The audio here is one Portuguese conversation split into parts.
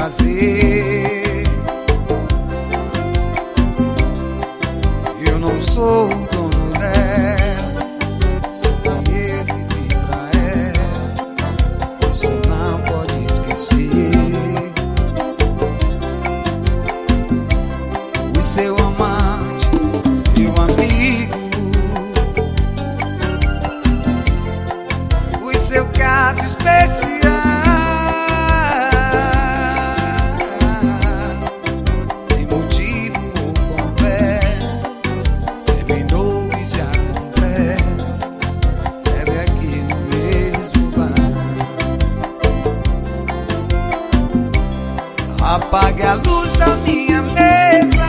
prazer. Se eu não sou o dono dela, só que ele vive pra ela, isso não pode esquecer. Fui seu amante, seu amigo, fui seu caso especial. Sem motivo ou conversa, terminou e se acontece. Bebe aqui no mesmo bar. Apague a luz da minha mesa,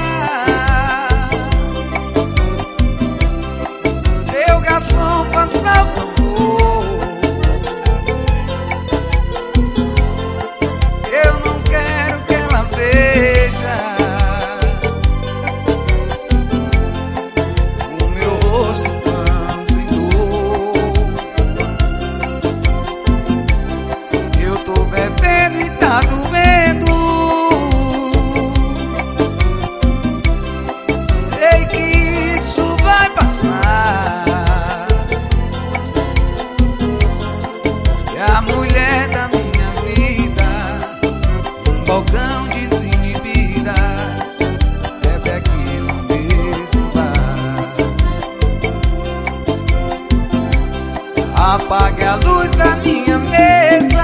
seu garçom faça o favor. Eu não quero que ela veja o meu rosto quando em dor. Se eu tô bebendo e tá doendo, sei que isso vai passar. E a mulher da minha vida, um balcão desinibida, bebe aqui no mesmo bar. Apague a luz da minha mesa,